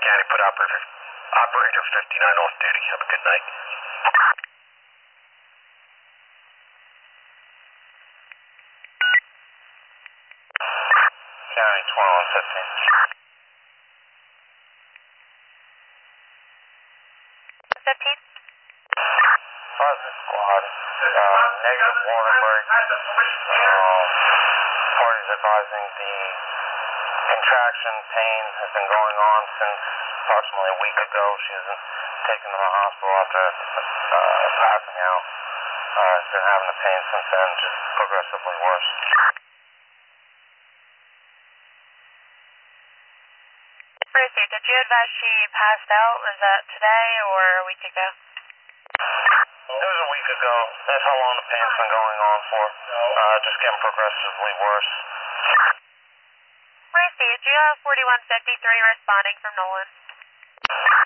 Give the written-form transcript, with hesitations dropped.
County, put operator 59 off duty. Have a good night. County 2115. 15? Positive squad. Negative water break. Parties advising the contraction pain has been going on since approximately a week ago. She was taken to the hospital after passing out. Has been having the pain since then, just progressively worse. Lucy, did you advise she passed out? Was that today or a week ago? It was a week ago. That's how long the pain's been going on for. Just getting progressively worse. Lucy, do you have 4153 responding from Nolan?